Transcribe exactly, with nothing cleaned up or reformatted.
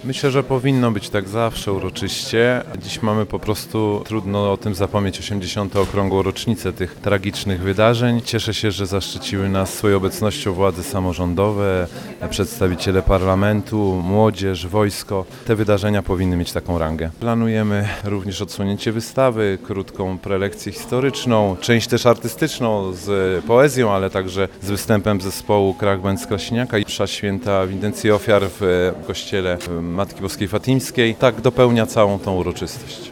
Myślę, że powinno być tak zawsze uroczyście. Dziś mamy po prostu, trudno o tym zapomnieć, osiemdziesiątą okrągłą rocznicę tych tragicznych wydarzeń. Cieszę się, że zaszczyciły nas swoją obecnością władze samorządowe, przedstawiciele parlamentu, młodzież, wojsko. Te wydarzenia powinny mieć taką rangę. Planujemy również odsłonięcie wystawy, krótką prelekcję historyczną, część też artystyczną z poezją, ale także z występem zespołu Krach-Band z Krasiniaka i msza święta w intencji ofiar w kościele Matki Boskiej Fatimskiej. Tak dopełnia całą tą uroczystość.